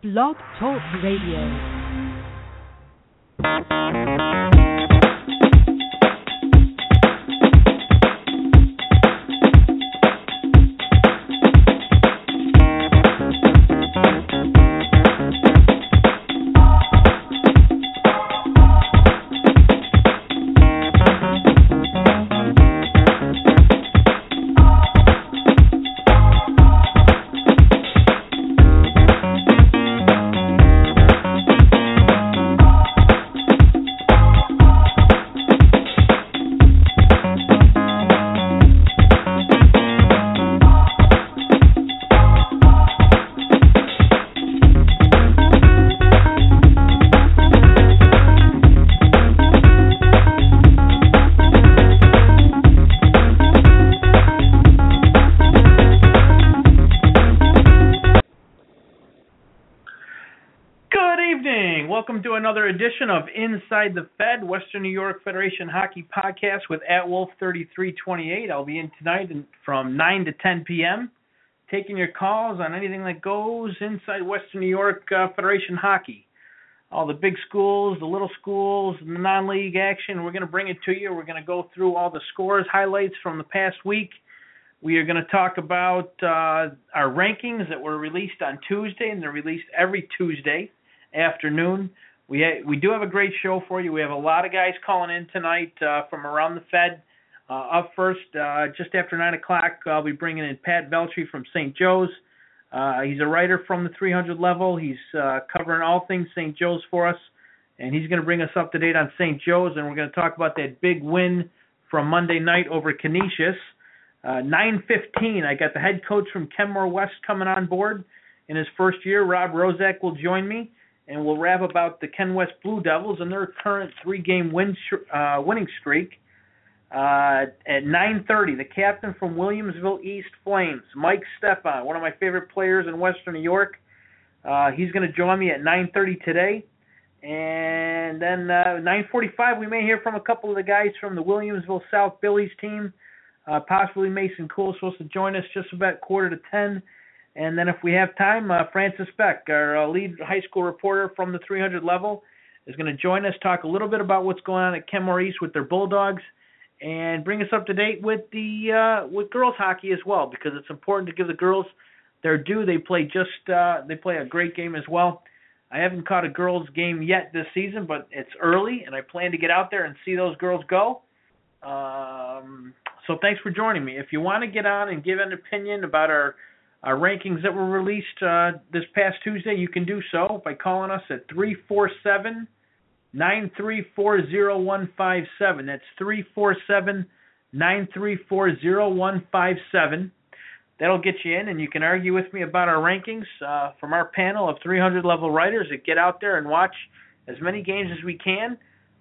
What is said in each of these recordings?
Blog Talk Radio. Another edition of Inside the Fed, Western New York Federation Hockey Podcast with AtWolf3328. I'll be in tonight from 9 to 10 p.m. taking your calls on anything that goes inside Western New York Federation Hockey. All the big schools, the little schools, the non-league action, we're going to bring it to you. We're going to go through all the scores, highlights from the past week. We are going to talk about our rankings that were released on Tuesday, and they're released every Tuesday afternoon. We do have a great show for you. We have a lot of guys calling in tonight from around the Fed. Up first, just after 9 o'clock, I'll be bringing in Pat Veltri from St. Joe's. He's a writer from the 300 level. He's covering all things St. Joe's for us, and he's going to bring us up to date on St. Joe's, and we're going to talk about that big win from Monday night over Canisius. 9:15, I got the head coach from Kenmore West coming on board in his first year. Rob Rozak will join me. And we'll rap about the Ken West Blue Devils and their current 3-game winning streak. At 9:30, the captain from Williamsville East Flames, Mike Stepan, one of my favorite players in Western New York. He's going to join me at 9:30 today. And then 9:45, we may hear from a couple of the guys from the Williamsville South Billies team. Possibly Mason Cool is supposed to join us just about 9:45. And then if we have time, Francis Beck, our lead high school reporter from the 300 level, is going to join us, talk a little bit about what's going on at Kenmore East with their Bulldogs, and bring us up to date with with girls hockey as well, because it's important to give the girls their due. They play a great game as well. I haven't caught a girls game yet this season, but it's early, and I plan to get out there and see those girls go. So thanks for joining me. If you want to get on and give an opinion about our rankings that were released this past Tuesday, you can do so by calling us at 347-934-0157. That's 347-934-0157. That'll get you in, and you can argue with me about our rankings from our panel of 300-level writers that get out there and watch as many games as we can.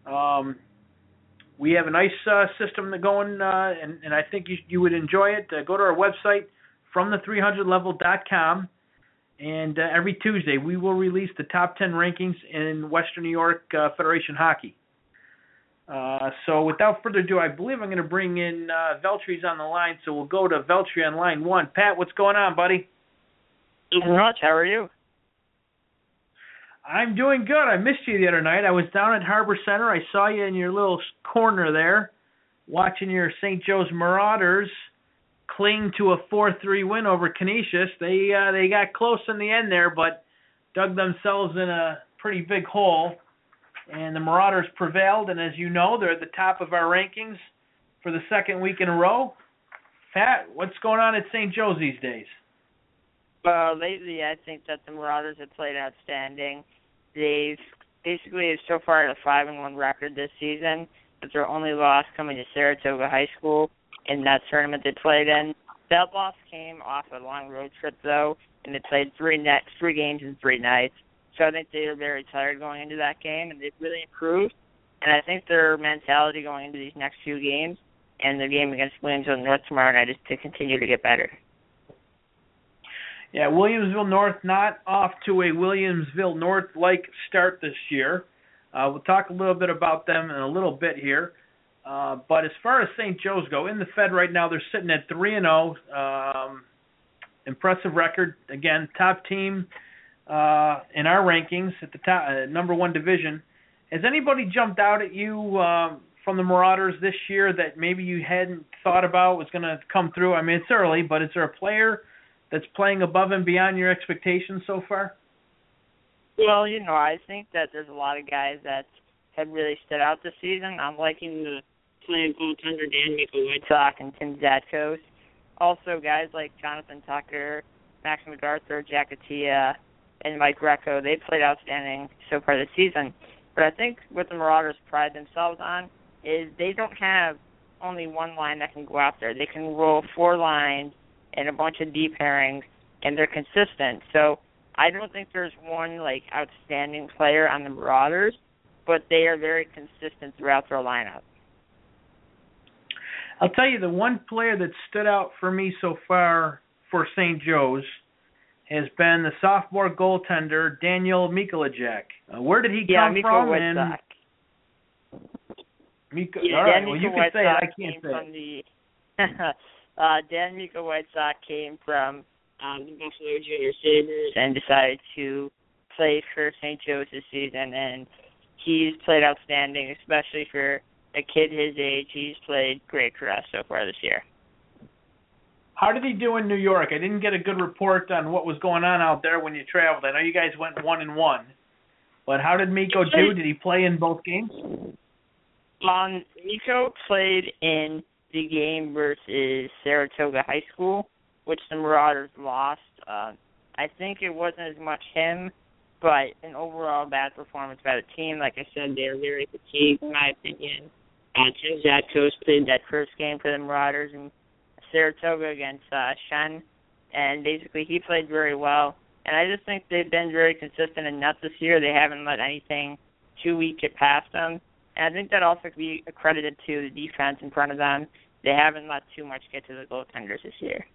We have a nice system going, and I think you would enjoy it. Go to our website, FromThe300level.com, and every Tuesday we will release the top 10 rankings in Western New York Federation Hockey. So without further ado, I believe I'm going to bring in Veltri's on the line, so we'll go to Veltri on line 1. Pat, what's going on, buddy? Not much. How are you? I'm doing good. I missed you the other night. I was down at Harbor Center. I saw you in your little corner there watching your St. Joe's Marauders cling to a 4-3 win over Canisius. They got close in the end there, but dug themselves in a pretty big hole, and the Marauders prevailed, and as you know, they're at the top of our rankings for the second week in a row. Pat, what's going on at St. Joe's these days? Well, lately I think that the Marauders have played outstanding. They've basically so far had a 5-1 record this season, but their only loss coming to Saratoga High School in that tournament they played in. That loss came off a long road trip, though, and they played 3 games in 3 nights. So I think they were very tired going into that game, and they've really improved. And I think their mentality going into these next few games and the game against Williamsville North tomorrow night is to continue to get better. Yeah, Williamsville North not off to a Williamsville North-like start this year. We'll talk a little bit about them in a little bit here. But as far as St. Joe's go, in the Fed right now, they're sitting at 3-0. Impressive record. Again, top team. in our rankings at the top, number one division. Has anybody jumped out at you from the Marauders this year that maybe you hadn't thought about was going to come through? I mean, it's early, but is there a player that's playing above and beyond your expectations so far? Well, I think that there's a lot of guys that have really stood out this season. I'm liking the play of goaltender Dan Miko-Whitsock and Tim Zatkos. Also, guys like Jonathan Tucker, Max MacArthur, Jack Attia, and Mike Greco, they played outstanding so far this season. But I think what the Marauders pride themselves on is they don't have only one line that can go out there. They can roll 4 lines and a bunch of deep pairings, and they're consistent. So I don't think there's one outstanding player on the Marauders, but they are very consistent throughout their lineup. I'll tell you, the one player that stood out for me so far for St. Joe's has been the sophomore goaltender Daniel Mikulajek. Where did he come from? Whitsock. All right, well, you can say it. I can't say it. Dan Miko-Whitsock came from the Buffalo Junior Sabres and decided to play for St. Joe's this season, and he's played outstanding, especially for a kid his age. He's played great for us so far this year. How did he do in New York? I didn't get a good report on what was going on out there when you traveled. I know you guys went 1-1, but how did Miko do? Did he play in both games? Miko played in the game versus Saratoga High School, which the Marauders lost. I think it wasn't as much him, but an overall bad performance by the team. Like I said, they were very fatigued, in my opinion. Tim Zatkos played that first game for the Marauders in Saratoga against Shen, and basically he played very well. And I just think they've been very consistent enough this year. They haven't let anything too weak get past them. And I think that also could be accredited to the defense in front of them. They haven't let too much get to the goaltenders this year.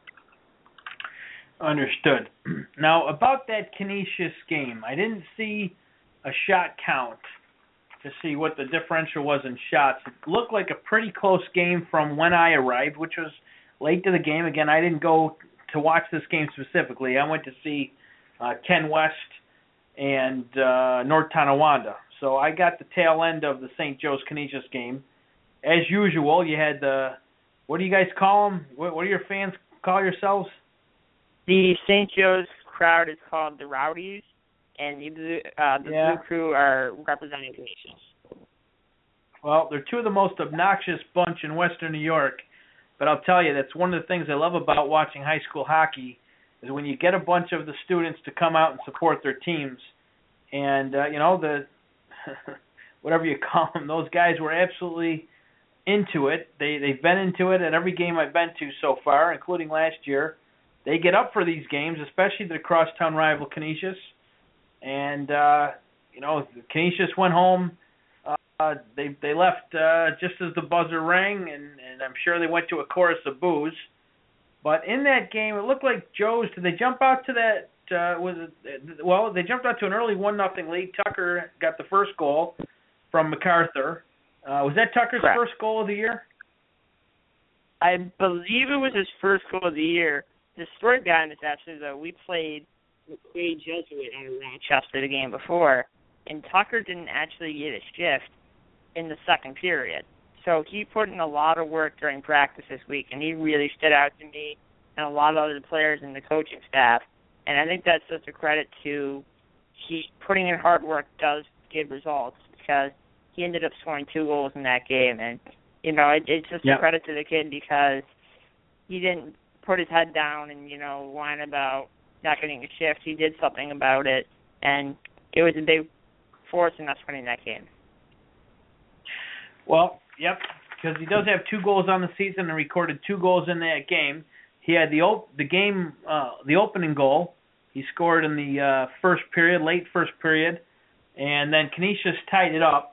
Understood. Now, about that Canisius game, I didn't see a shot count to see what the differential was in shots. It looked like a pretty close game from when I arrived, which was late to the game. Again, I didn't go to watch this game specifically. I went to see Ken West and North Tonawanda. So I got the tail end of the St. Joe's Canisius game. As usual, you had the, what do you guys call them? What do your fans call yourselves? The St. Joe's crowd is called the Rowdies, and the Blue Crew are representing Canisius. Well, they're two of the most obnoxious bunch in Western New York, but I'll tell you, that's one of the things I love about watching high school hockey is when you get a bunch of the students to come out and support their teams. And, the whatever you call them, those guys were absolutely into it. They've been into it at every game I've been to so far, including last year. They get up for these games, especially the crosstown rival Canisius. And, Canisius went home. They left just as the buzzer rang, and I'm sure they went to a chorus of boos. But in that game, it looked like Joe's. Did they jump out to that? They jumped out to an early 1-0 lead. Tucker got the first goal from MacArthur. Was that Tucker's first goal of the year? I believe it was his first goal of the year. The story behind this, actually, though, we played McQuaid Jesuit out of Rochester the game before, and Tucker didn't actually get a shift in the second period. So he put in a lot of work during practice this week, and he really stood out to me and a lot of other players in the coaching staff. And I think that's just a credit to putting in hard work does give results, because he ended up scoring 2 goals in that game. And, it's just a credit to the kid, because he didn't put his head down and, whine about not getting a shift. He did something about it, and it was a big force in us winning that game. Well, yep, because he does have 2 goals on the season and recorded 2 goals in that game. He had the opening goal. He scored in the late first period, and then Canisius tied it up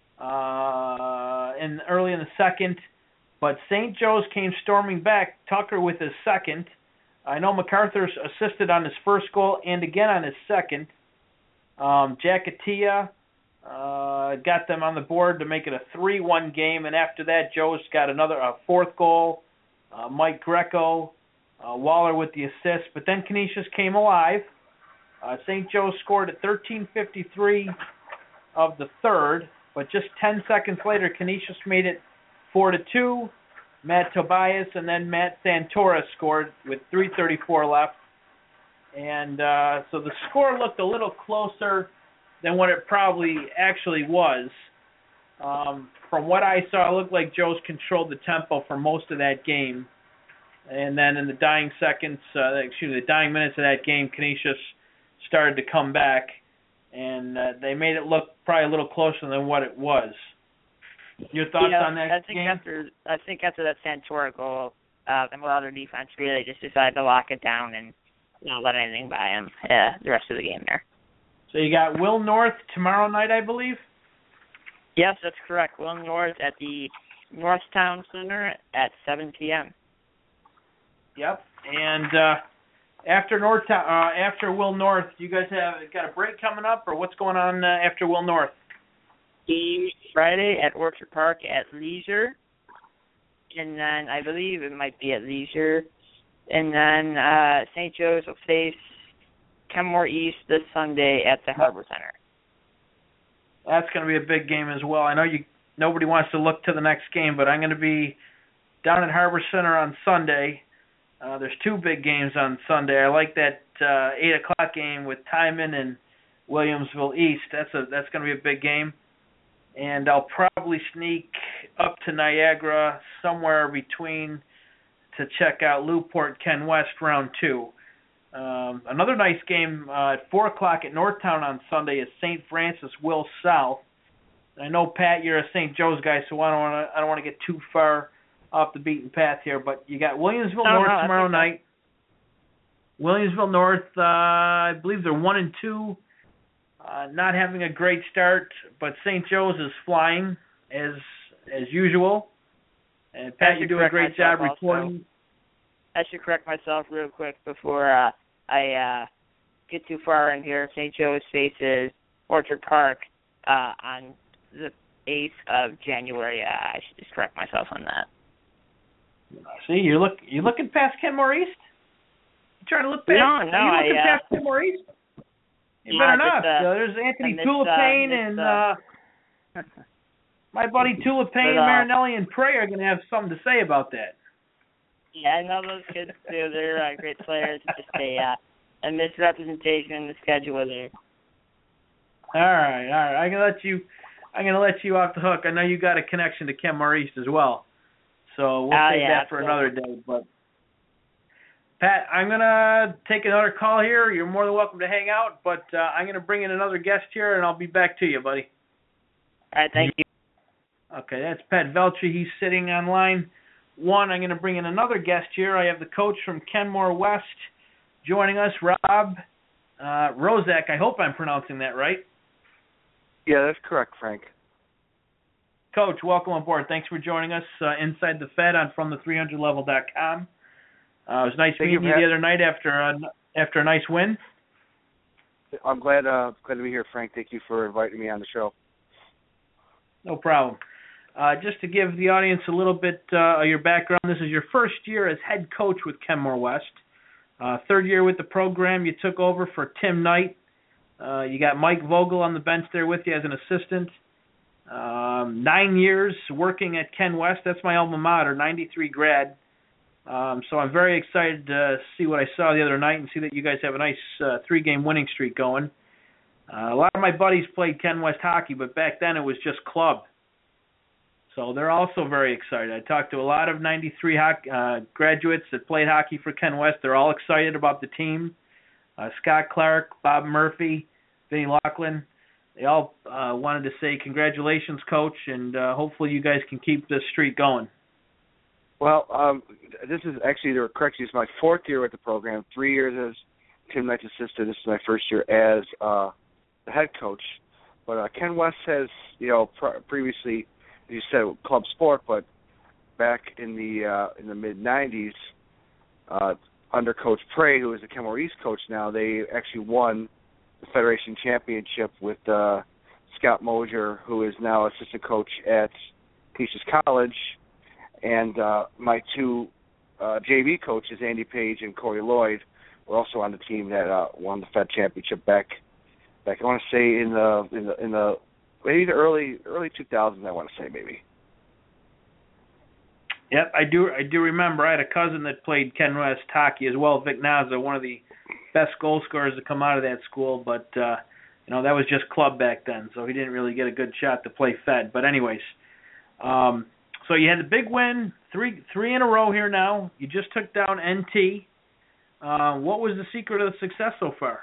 early in the second. But St. Joe's came storming back, Tucker with his second. I know MacArthur assisted on his first goal and again on his second. Jack Attia got them on the board to make it a 3-1 game, and after that, Joe's got a fourth goal. Mike Greco, Waller with the assist. But then Canisius came alive. St. Joe scored at 13:53 of the third, but just 10 seconds later, Canisius made it 4-2. Matt Tobias and then Matt Santora scored with 3:34 left. And so the score looked a little closer than what it probably actually was. From what I saw, it looked like Joe's controlled the tempo for most of that game. And then in the dying minutes of that game, Canisius started to come back. And they made it look probably a little closer than what it was. Your thoughts on that game? I think after that Santora goal, the Marauder defense really just decided to lock it down and not let anything by him the rest of the game there. So you got Will North tomorrow night, I believe? Yes, that's correct. Will North at the Northtown Center at 7 p.m. Yep. And after Will North, you guys have got a break coming up, or what's going on after Will North? Game Friday at Orchard Park at Leisure, and then I believe it might be at Leisure, and then St. Joe's will face Kenmore East this Sunday at the Harbor Center. That's going to be a big game as well. I know nobody wants to look to the next game, but I'm going to be down at Harbor Center on Sunday. There's two big games on Sunday. I like that 8 o'clock game with Timon and Williamsville East. That's going to be a big game. And I'll probably sneak up to Niagara somewhere between to check out Newport Ken West round 2. Another nice game at 4 o'clock at Northtown on Sunday is St. Francis Will South. I know, Pat, you're a St. Joe's guy, so I don't want to get too far off the beaten path here, but you got Williamsville North tomorrow night. Williamsville North, I believe they're 1-2. Not having a great start, but St. Joe's is flying as usual. And Pat, you do a great job reporting. I should correct myself real quick before I get too far in here. St. Joe's faces Orchard Park on the 8th of January. I should just correct myself on that. See, you're looking past Kenmore East? You trying to look past? No, are you looking past Kenmore East? You better not. There's Anthony Tulipane and my buddy Tulipane, Marinelli, and Prey are going to have something to say about that. Yeah, I know those kids too. They're great players. Just a misrepresentation in the schedule there. All right. I'm gonna let you off the hook. I know you got a connection to Kenmore East as well, so we'll save that for another day. But Pat, I'm gonna take another call here. You're more than welcome to hang out, but I'm gonna bring in another guest here, and I'll be back to you, buddy. All right, thank you. Okay, that's Pat Veltri. He's sitting on line 1. I'm going to bring in another guest here. I have the coach from Kenmore West joining us, Rob Rozak. I hope I'm pronouncing that right. Yeah, that's correct, Frank. Coach, welcome aboard. Thanks for joining us inside the Fed on FromThe300Level.com. It was nice meeting you the other night after a nice win. I'm glad to be here, Frank. Thank you for inviting me on the show. No problem. Just to give the audience a little bit of your background, this is your first year as head coach with Kenmore West. Third year with the program, you took over for Tim Knight. You got Mike Vogel on the bench there with you as an assistant. 9 years working at Ken West. That's my alma mater, 93 grad. So I'm very excited to see what I saw the other night and see that you guys have a nice 3-game winning streak going. A lot of my buddies played Ken West hockey, but back then it was just club. So they're also very excited. I talked to a lot of 93 graduates that played hockey for Ken West. They're all excited about the team. Scott Clark, Bob Murphy, Vinny Laughlin, they all wanted to say congratulations, Coach, and hopefully you guys can keep this streak going. Well, this is actually, to correct you, it's my 4th year with the program, 3 years as Tim Knight's assistant. This is my first year as the head coach. But Ken West has, previously, as you said, club sport, but back in the mid-'90s, under Coach Prey, who is the Kenmore East coach now, they actually won the Federation Championship with Scott Mosier, who is now assistant coach at Canisius College, and my 2 JV coaches, Andy Page and Corey Lloyd, were also on the team that won the Fed championship back. I want to say in the maybe the early 2000s. I want to say maybe. Yep, I do remember. I had a cousin that played Ken West hockey as well, Vic Naza, one of the best goal scorers to come out of that school. But that was just club back then, so he didn't really get a good shot to play Fed. But anyways, so you had the big win, three in a row here now. You just took down NT. What was the secret of the success so far?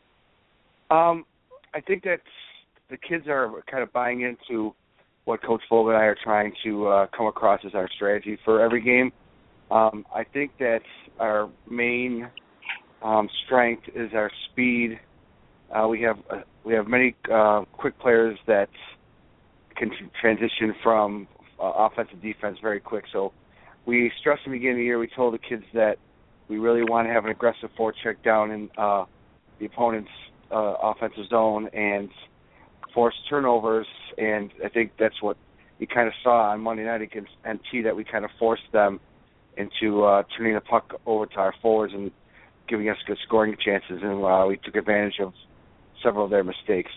I think that the kids are kind of buying into what Coach Vogel and I are trying to come across as our strategy for every game. I think that our main strength is our speed. We have many quick players that can transition from offense to defense very quick. So we stressed in the beginning of the year, we told the kids that we really want to have an aggressive forecheck down in the opponent's offensive zone and force turnovers, and I think that's what you kind of saw on Monday night against NT, that we kind of forced them into turning the puck over to our forwards and giving us good scoring chances, and we took advantage of several of their mistakes.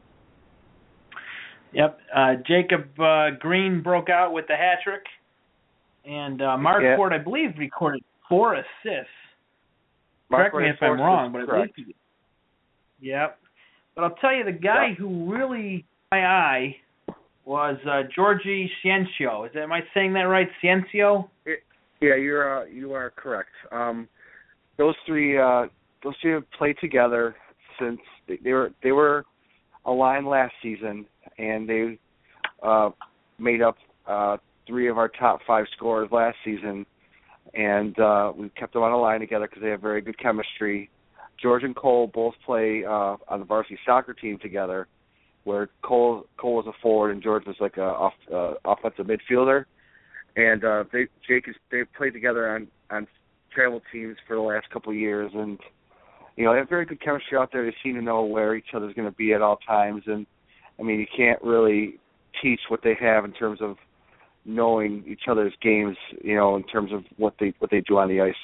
Yep. Jacob Green broke out with the hat trick, and Mark Ford, I believe, recorded 4 assists. Correct me if I'm wrong, but at least he did. Yep. But I'll tell you, the guy who really caught my eye was Georgie Ciencio. Am I saying that right, Ciencio? Yeah, you are correct. Those three have played together since they were aligned last season, and they made up 3 of our top 5 scorers last season, and we kept them on a line together because they have very good chemistry. George and Cole both play on the varsity soccer team together, where Cole was a forward and George was like a offensive midfielder. And they've played together on travel teams for the last couple of years, and they have very good chemistry out there. They seem to know where each other's going to be at all times, and I mean, you can't really teach what they have in terms of knowing each other's games, in terms of what they do on the ice.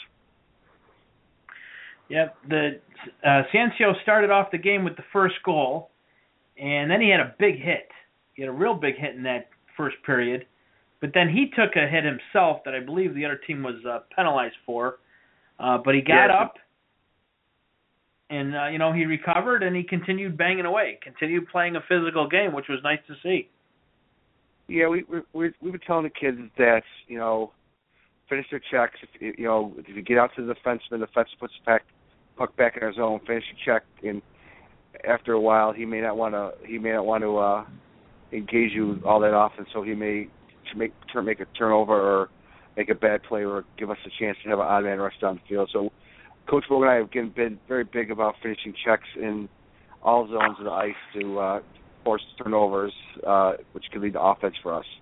Yep, the Ciencio started off the game with the first goal, and then he had a big hit. He had a real big hit in that first period, but then he took a hit himself that I believe the other team was penalized for. But he got up, and he recovered, and he continued banging away, continued playing a physical game, which was nice to see. Yeah, we've been telling the kids that finish their checks. If you get out to the defenseman puts the puck back in our zone, finish your check, and after a while he may not want to engage you all that often, so he may make a turnover or make a bad play or give us a chance to have an odd man rush down the field. So Coach Vogel and I have been very big about finishing checks in all zones of the ice to force turnovers, which can lead to offense for us.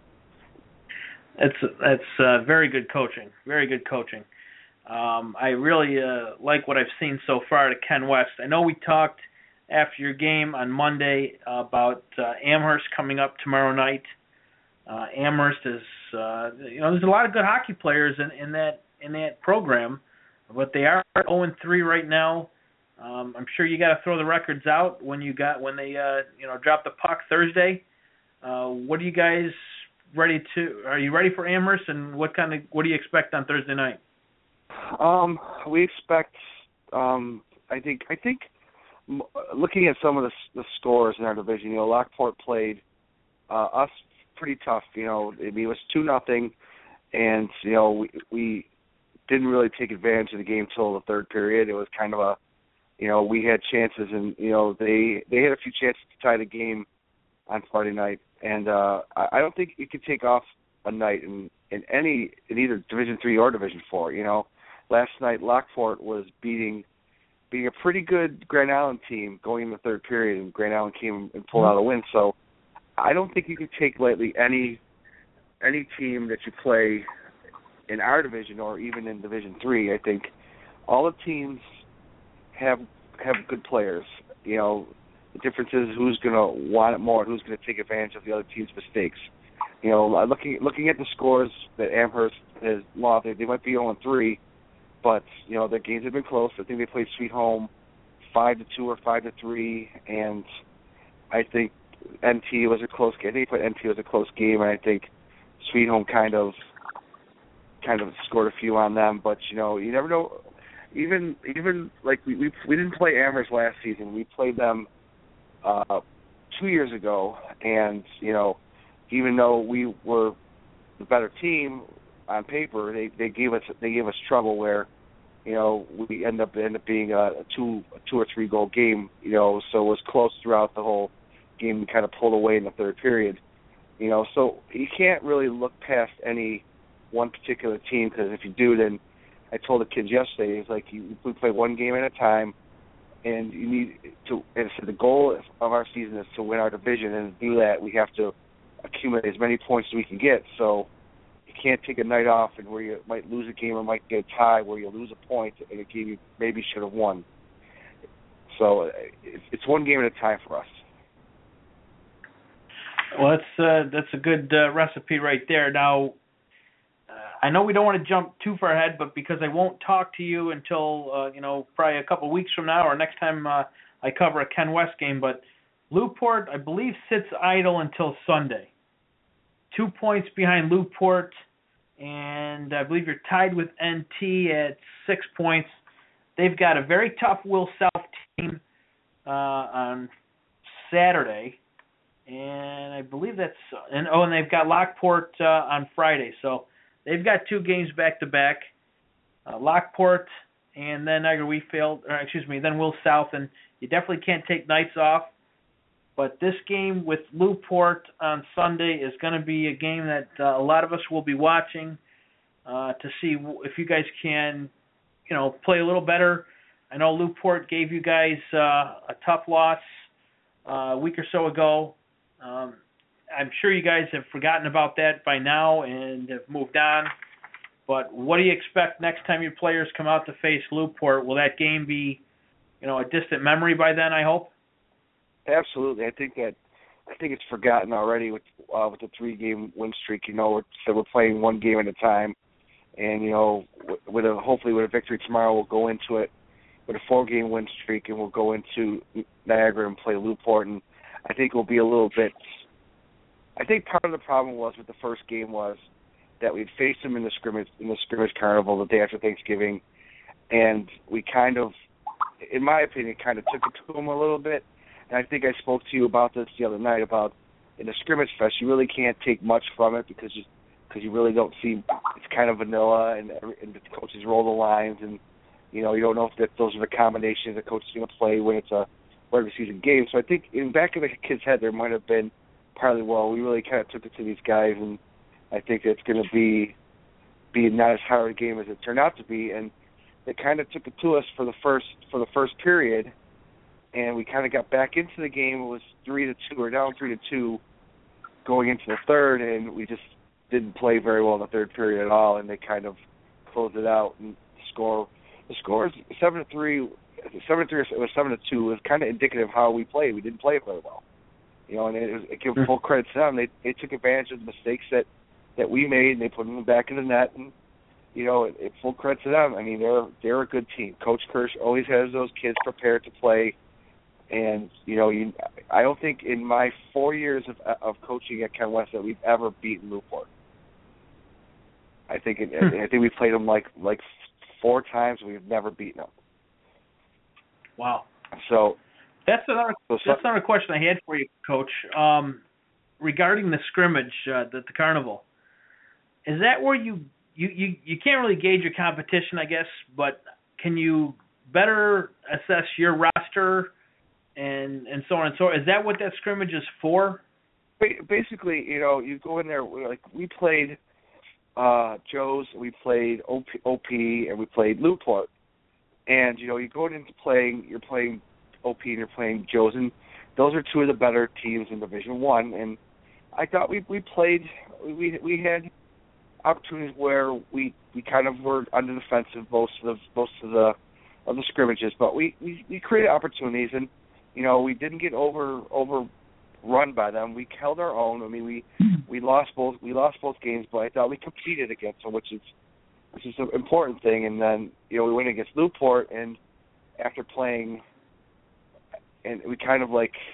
That's very good coaching. Very good coaching. I really like what I've seen so far to Ken West. I know we talked after your game on Monday about Amherst coming up tomorrow night. Amherst is, there's a lot of good hockey players in that program, but they are 0-3 right now. I'm sure you got to throw the records out when they drop the puck Thursday. What are you guys are you ready for Amherst, and what do you expect on Thursday night? We expect I think looking at some of the scores in our division, Lockport played us pretty tough. It was 2-0, and we didn't really take advantage of the game till the third period. It was kind of we had chances, and they had a few chances to tie the game on Friday night, and I don't think you could take off a night in either Division III or Division IV. Last night Lockport was beating a pretty good Grand Island team going in the third period, and Grand Island came and pulled out a win. So I don't think you can take lightly any team that you play in our division or even in Division III. I think all the teams have good players. The difference is who's going to want it more, who's going to take advantage of the other team's mistakes. Looking at the scores that Amherst has lost, they might be 0-3, but their games have been close. I think they played Sweet Home 5-2 or 5-3, and I think NT was a close game. I think NT was a close game, and I think Sweet Home kind of scored a few on them. But you never know. Even like we didn't play Amherst last season. We played them 2 years ago, and even though we were the better team on paper, they gave us trouble where we end up being a 2 or 3 goal game. So it was close throughout the whole game. We kind of pulled away in the third period. So you can't really look past any one particular team, because if you do, then I told the kids yesterday, it's like we play one game at a time, and you need to. And so the goal of our season is to win our division, and to do that, we have to accumulate as many points as we can get. So you can't take a night off and where you might lose a game or might get a tie where you lose a point in a game you maybe should have won. So it's one game at a time for us. Well, that's a good recipe right there. Now, I know we don't want to jump too far ahead, but because I won't talk to you until probably a couple of weeks from now or next time I cover a Ken West game, but Lew-Port, I believe, sits idle until Sunday. 2 points behind Lew-Port, and I believe you're tied with NT at 6 points. They've got a very tough Will South team on Saturday, and I believe and they've got Lockport on Friday. So they've got 2 games back-to-back, Lockport and then Niagara Wheatfield, then Will South, and you definitely can't take nights off. But this game with Lew-Port on Sunday is going to be a game that a lot of us will be watching to see if you guys can, play a little better. I know Lew-Port gave you guys a tough loss a week or so ago. I'm sure you guys have forgotten about that by now and have moved on. But what do you expect next time your players come out to face Lew-Port? Will that game be, a distant memory by then, I hope? Absolutely. I think it's forgotten already with the 3-game win streak. So we're playing one game at a time, and hopefully with a victory tomorrow, we'll go into it with a 4-game win streak, and we'll go into Niagara and play Lew-Port. And I think we'll be a little bit. I think part of the problem was with the first game was that we'd faced them in the scrimmage carnival the day after Thanksgiving, and we kind of, in my opinion, kind of took it to them a little bit. And I think I spoke to you about this the other night about in the scrimmage fest, you really can't take much from it because you really don't see, it's kind of vanilla and the coaches roll the lines and, you don't know if those are the combinations the coach is going to play when it's a regular season game. So I think in the back of the kid's head there might have been partly, we really kind of took it to these guys, and I think it's going to be not as hard a game as it turned out to be. And they kind of took it to us for the first period. And we kind of got back into the game. It was 3-2, or down 3-2, going into the third, and we just didn't play very well in the third period at all. And they kind of closed it out. And the score is 7-3. 7-3 or 7-2 was kind of indicative of how we played. We didn't play it very well, And it give full credit to them. They took advantage of the mistakes that we made, and they put them back in the net. And it full credit to them. I mean, they're a good team. Coach Kirsch always has those kids prepared to play. And, I don't think in my 4 years of coaching at Ken West that we've ever beaten Lew-Port. I think we played them like 4 times and we've never beaten them. Wow. So that's another question I had for you, Coach. Regarding the scrimmage at the Carnival, is that where you can't really gauge your competition, I guess, but can you better assess your roster and so on and so on? Is that what that scrimmage is for? Basically, you go in there, like we played Joe's, we played OP, and we played Lew-Port. And, you go into you're playing OP and you're playing Joe's, and those are 2 of the better teams in Division I. And I thought we had opportunities where we kind of were on the defensive most of the scrimmages, but we created opportunities, and we didn't get overrun by them. We held our own. I mean, we lost both games, but I thought we competed against them, which is which is an important thing. And then we went against Newport, and after playing, and we kind of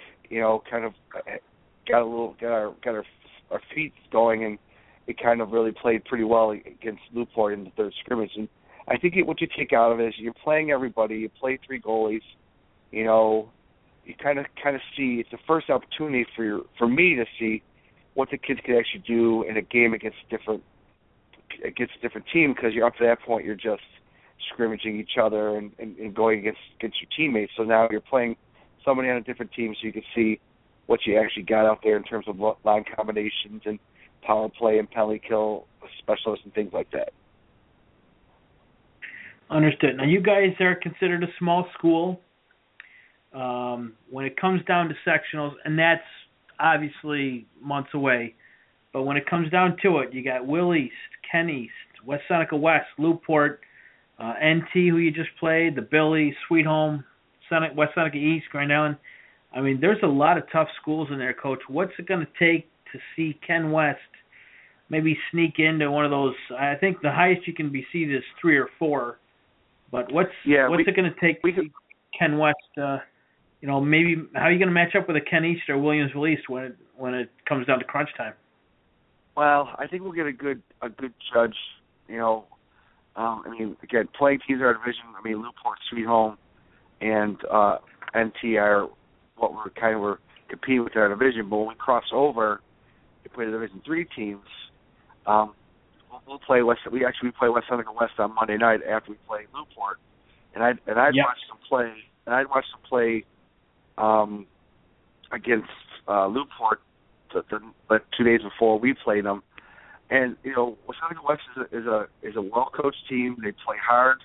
got our feet going, and it kind of really played pretty well against Newport in the third scrimmage. And I think what you take out of it is you're playing everybody. You play 3 goalies. You kind of see it's the first opportunity for me to see what the kids could actually do in a game against a different team, because you're up to that point you're just scrimmaging each other and going against your teammates. So now you're playing somebody on a different team, so you can see what you actually got out there in terms of line combinations and power play and penalty kill specialists and things like that. Understood. Now, you guys are considered a small school. When it comes down to sectionals, and that's obviously months away, but when it comes down to it, you got Will East, Ken East, West Seneca West, Newport, NT, who you just played, the Billy, Sweet Home, West Seneca East, Grand Island. I mean, there's a lot of tough schools in there, Coach. What's it going to take to see Ken West maybe sneak into one of those? I think the highest you can be seeded is 3 or 4. But what's it going to take to see Ken West? Maybe how are you going to match up with a Ken East or Williamsville East when it comes down to crunch time? Well, I think we'll get a good judge. Again, playing teams in our division. Newport, Sweet Home, and NT are what we're competing with in our division. But when we cross over to play the Division 3 teams, we'll play West. We play West Seneca West on Monday night after we play Newport, and I'd watch them play. And I'd watch them play against Newport the 2 days before we played them. And West Seneca West is a well coached team. They play hard.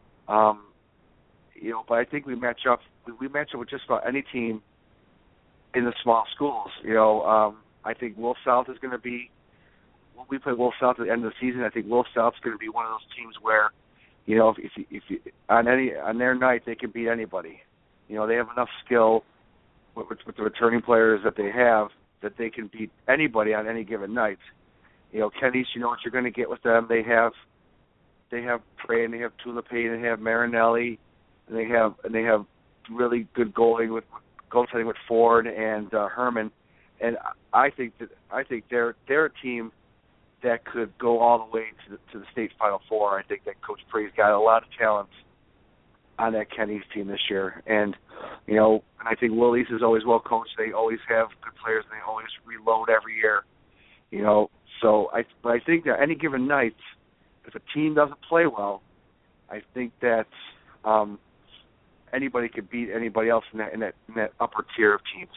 But I think we match up with just about any team in the small schools. I think Wolf South is going to be. When we play Wolf South at the end of the season, I think Wolf South's going to be one of those teams where, if on their night they can beat anybody. They have enough skill with the returning players that they have that they can beat anybody on any given night. Ken East, you know what you're going to get with them. They have Prey, and they have Tulipay, and they have Marinelli, and they have really good goaltending with Ford and Herman. And I think they're a team that could go all the way to the state Final Four. I think that Coach Prey's got a lot of talent on that Ken East team this year. And I think Will East is always well coached. They always have good players, and they always reload every year. So I think that any given night, if a team doesn't play well, I think that anybody could beat anybody else in that upper tier of teams.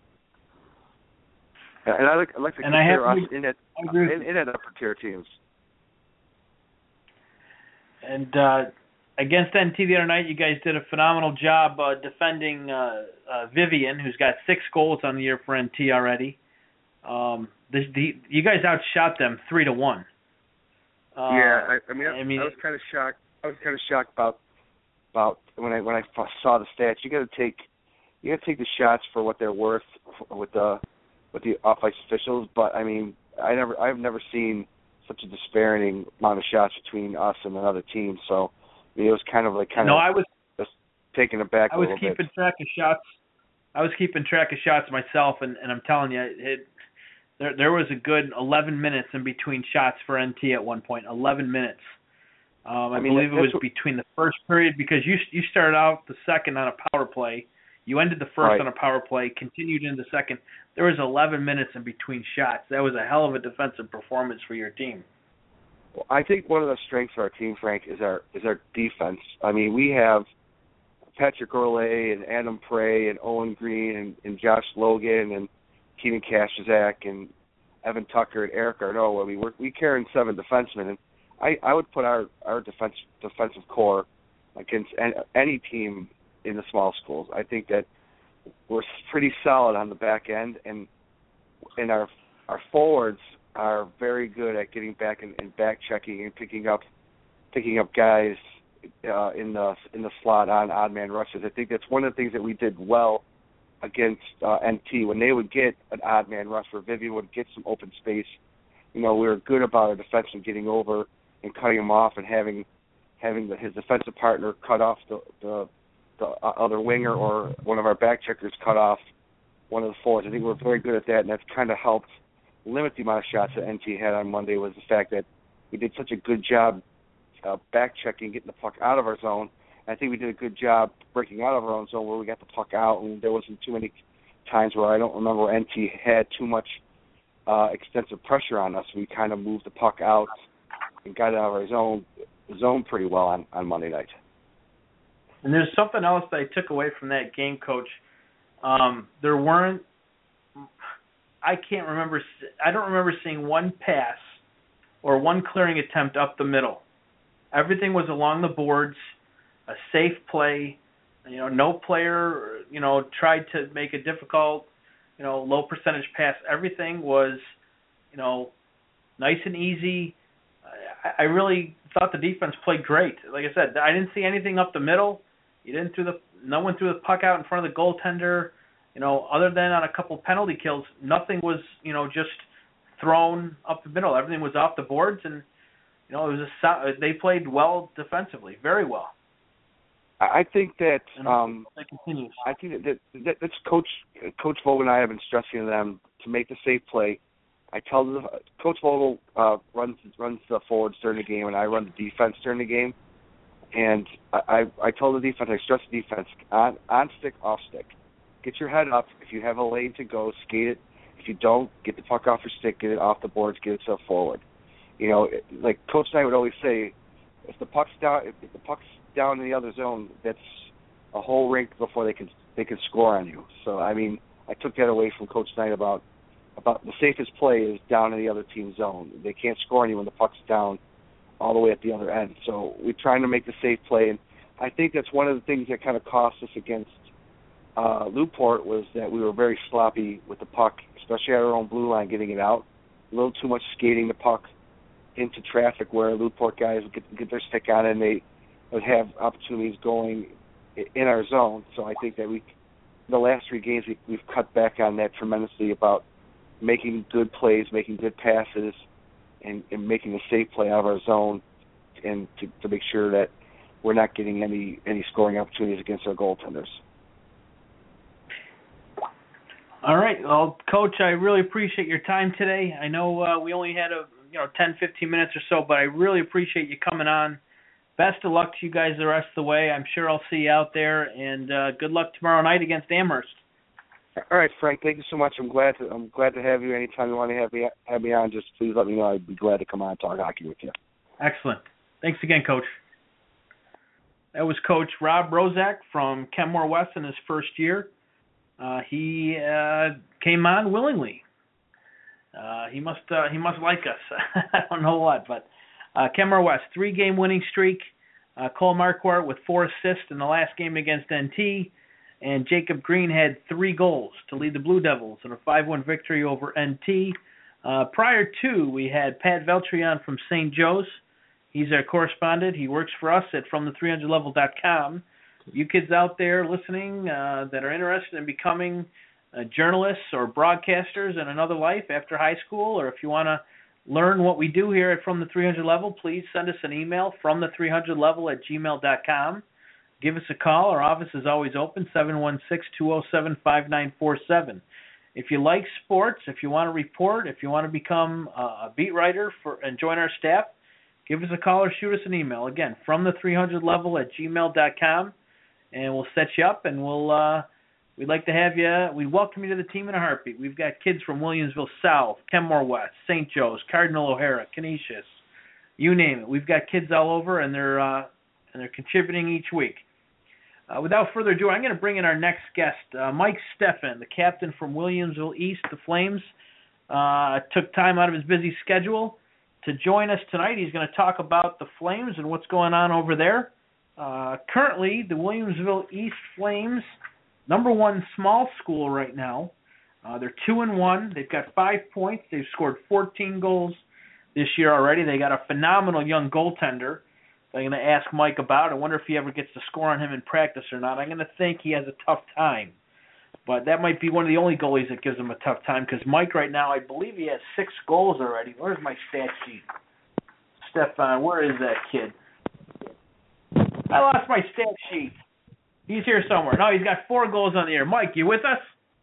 And I like to consider us in that upper tier teams. And against NT the other night, you guys did a phenomenal job defending Vivian, who's got 6 goals on the year for NT already. You guys outshot them 3-1. I was kind of shocked. I was kind of shocked about when I saw the stats. You got to take the shots for what they're worth with the off-ice officials. But I've never seen such a disparaging amount of shots between us and another team. So it was I was just taken aback a little bit. I was keeping track of shots. I was keeping track of shots myself, and I'm telling you, there was a good 11 minutes in between shots for NT at one point. 11 minutes. I believe it was between the first period, because you started out the second on a power play. You ended the first on a power play, continued into the second. There was 11 minutes in between shots. That was a hell of a defensive performance for your team. Well, I think one of the strengths of our team, Frank, is our defense. We have Patrick Orlay and Adam Prey and Owen Green and Josh Logan and Keenan Kashazak and Evan Tucker and Eric Arnaud. We carry 7 defensemen, and I would put our defensive core against any team in the small schools. I think that we're pretty solid on the back end, and our forwards are very good at getting back and back checking and picking up guys in the slot on odd man rushes. I think that's one of the things that we did well against NT. When they would get an odd man rush where Vivian would get some open space, we were good about our defensemen getting over and cutting him off and having his defensive partner cut off the other winger, or one of our back checkers cut off one of the forwards. I think we're very good at that, and that's kind of helped limit the amount of shots that NT had on Monday, was the fact that we did such a good job back checking, getting the puck out of our zone. I think we did a good job breaking out of our own zone where we got the puck out, and there wasn't too many times where I don't remember NT had too much extensive pressure on us. We kind of moved the puck out and got it out of our zone pretty well on Monday night. And there's something else that I took away from that game, Coach. There weren't, I don't remember seeing one pass or one clearing attempt up the middle. Everything was along the boards, a safe play. No player, tried to make a difficult, low percentage pass. Everything was, nice and easy. I really thought the defense played great. Like I said, I didn't see anything up the middle. No one threw the puck out in front of the goaltender. Other than on a couple penalty kills, nothing was, just thrown up the middle. Everything was off the boards, and it was they played well defensively, very well. I think that that continues. I think that's Coach Vogel and I have been stressing to them to make the safe play. I tell them, Coach Vogel runs the forwards during the game, and I run the defense during the game. And I tell the defense, I stress the defense, on stick, off stick. Get your head up. If you have a lane to go, skate it. If you don't, get the puck off your stick, get it off the boards, get yourself forward. Like Coach and I would always say, if the puck's down in the other zone, that's a whole rink before they can score on you. So I took that away from Coach Knight about the safest play is down in the other team's zone. They can't score on you when the puck's down all the way at the other end. So we're trying to make the safe play, and I think that's one of the things that kind of cost us against Newport, was that we were very sloppy with the puck, especially at our own blue line, getting it out. A little too much skating the puck into traffic, where Newport guys would get their stick on it, and they would have opportunities going in our zone. So I think that the last 3 games, we've cut back on that tremendously, about making good plays, making good passes, and making a safe play out of our zone, and to make sure that we're not getting any scoring opportunities against our goaltenders. All right. Well, Coach, I really appreciate your time today. I know we only had 10, 15 minutes or so, but I really appreciate you coming on. Best of luck to you guys the rest of the way. I'm sure I'll see you out there, and good luck tomorrow night against Amherst. All right, Frank. Thank you so much. I'm glad to have you. Anytime you want to have me on, just please let me know. I'd be glad to come on and talk hockey with you. Excellent. Thanks again, Coach. That was Coach Rob Rozak from Kenmore West in his first year. He came on willingly. He must like us. I don't know what, but Kenmore West, 3-game winning streak. Cole Marquardt with 4 assists in the last game against NT. And Jacob Green had 3 goals to lead the Blue Devils in a 5-1 victory over NT. Prior to, we had Pat Veltrion from St. Joe's. He's our correspondent. He works for us at FromThe300Level.com. You kids out there listening that are interested in becoming journalists or broadcasters in another life after high school, or if you want to learn what we do here at From the 300 Level, please send us an email, FromThe300Level@gmail.com. Give us a call. Our office is always open, 716-207-5947. If you like sports, if you want to report, if you want to become a beat writer and join our staff, give us a call or shoot us an email. Again, FromThe300Level@gmail.com, and we'll set you up, and we'd like to have you. We welcome you to the team in a heartbeat. We've got kids from Williamsville South, Kenmore West, St. Joe's, Cardinal O'Hara, Canisius, you name it. We've got kids all over, and they're contributing each week. Without further ado, I'm going to bring in our next guest, Mike Steffen, the captain from Williamsville East, the Flames. Took time out of his busy schedule to join us tonight. He's going to talk about the Flames and what's going on over there. Currently, the Williamsville East Flames, #1 small school right now. They're 2-1. They've got 5 points. They've scored 14 goals this year already. They got a phenomenal young goaltender I'm going to ask Mike about. I wonder if he ever gets to score on him in practice or not. I'm going to think he has a tough time. But that might be one of the only goalies that gives him a tough time, because Mike right now, I believe he has 6 goals already. Where's my stat sheet? Stefan. Where is that kid? I lost my stat sheet. He's here somewhere. No, he's got 4 goals on the year. Mike, you with us?